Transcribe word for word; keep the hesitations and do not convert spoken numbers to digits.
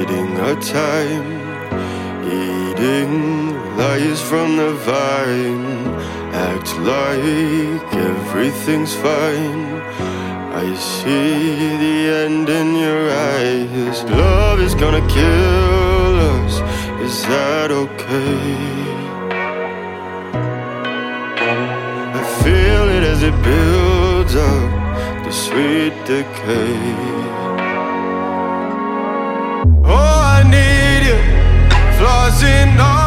biding our time, eating lies from the vine. Act like everything's fine. I see the end in your eyes. Love is gonna kill us, is that okay? I feel it as it builds up, the sweet decay. Oh, I need you, flaws in all